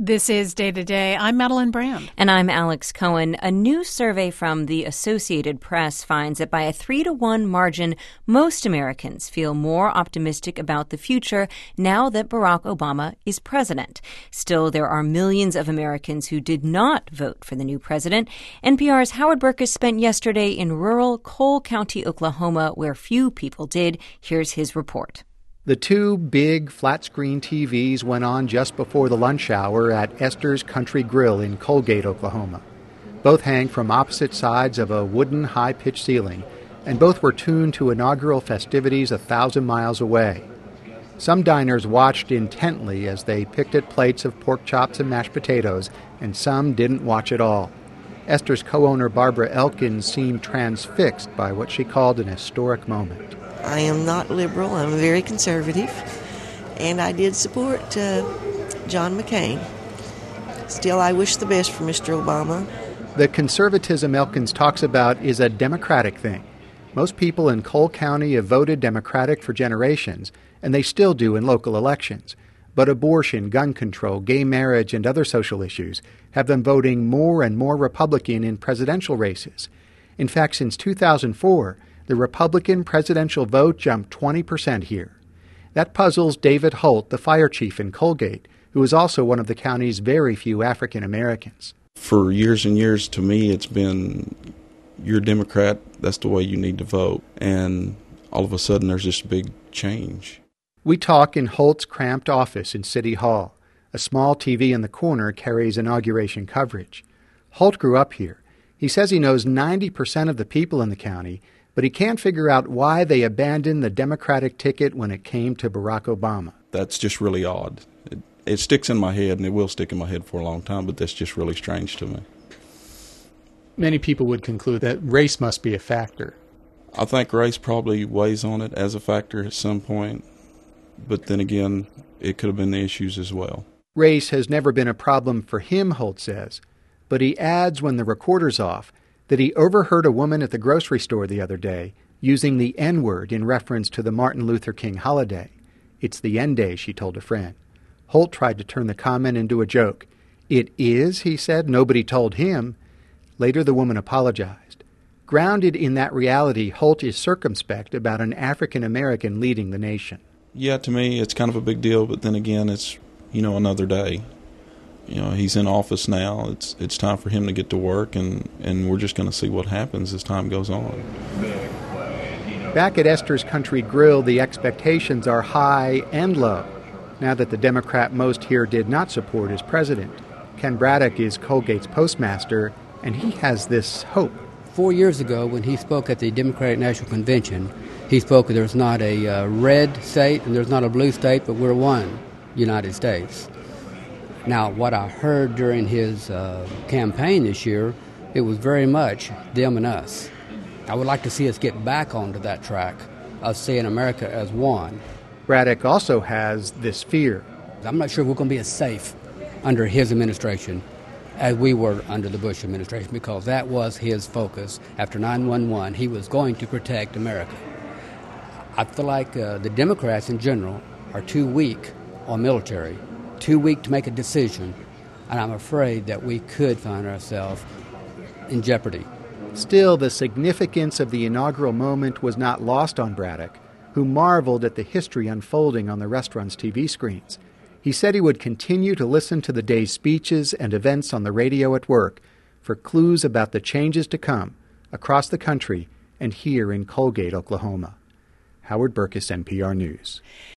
This is Day to Day. I'm Madeline Brand. And I'm Alex Cohen. A new survey from the Associated Press finds that by a 3-to-1 margin, most Americans feel more optimistic about the future now that Barack Obama is president. Still, there are millions of Americans who did not vote for the new president. NPR's Howard Burkus spent yesterday in rural Cole County, Oklahoma, where few people did. Here's his report. The two big flat-screen TVs went on just before the lunch hour at Esther's Country Grill in Colgate, Oklahoma. Both hang from opposite sides of a wooden high-pitched ceiling, and both were tuned to inaugural festivities 1,000 miles away. Some diners watched intently as they picked at plates of pork chops and mashed potatoes, and some didn't watch at all. Esther's co-owner Barbara Elkins seemed transfixed by what she called an historic moment. I am not liberal. I'm very conservative, and I did support John McCain. Still, I wish the best for Mr. Obama. The conservatism Elkins talks about is a Democratic thing. Most people in Cole County have voted Democratic for generations, and they still do in local elections. But abortion, gun control, gay marriage, and other social issues have them voting more and more Republican in presidential races. In fact, since 2004, the Republican presidential vote jumped 20% here. That puzzles David Holt, the fire chief in Colgate, who is also one of the county's very few African Americans. For years and years, to me, it's been, you're a Democrat, that's the way you need to vote. And all of a sudden, there's this big change. We talk in Holt's cramped office in City Hall. A small TV in the corner carries inauguration coverage. Holt grew up here. He says he knows 90% of the people in the county, but he can't figure out why they abandoned the Democratic ticket when it came to Barack Obama. That's just really odd. It sticks in my head, and it will stick in my head for a long time, but that's just really strange to me. Many people would conclude that race must be a factor. I think race probably weighs on it as a factor at some point, but then again, it could have been the issues as well. Race has never been a problem for him, Holt says, but he adds when the recorder's off that he overheard a woman at the grocery store the other day using the N-word in reference to the Martin Luther King holiday. It's the N-Day, she told a friend. Holt tried to turn the comment into a joke. It is, he said. Nobody told him. Later, the woman apologized. Grounded in that reality, Holt is circumspect about an African American leading the nation. Yeah, to me, it's kind of a big deal, but then again, it's, another day. He's in office now. It's time for him to get to work, and we're just going to see what happens as time goes on. Back at Esther's Country Grill, the expectations are high and low, now that the Democrat most here did not support as president. Ken Braddock is Colgate's postmaster, and he has this hope. 4 years ago, when he spoke at the Democratic National Convention, he spoke that there's not a red state and there's not a blue state, but we're one United States. Now, what I heard during his campaign this year, it was very much them and us. I would like to see us get back onto that track of seeing America as one. Braddock also has this fear. I'm not sure we're going to be as safe under his administration as we were under the Bush administration, because that was his focus. After 9/11, he was going to protect America. I feel like the Democrats in general are too weak on military, too weak to make a decision, and I'm afraid that we could find ourselves in jeopardy. Still, the significance of the inaugural moment was not lost on Braddock, who marveled at the history unfolding on the restaurant's TV screens. He said he would continue to listen to the day's speeches and events on the radio at work for clues about the changes to come across the country and here in Colgate, Oklahoma. Howard Burkus, NPR News.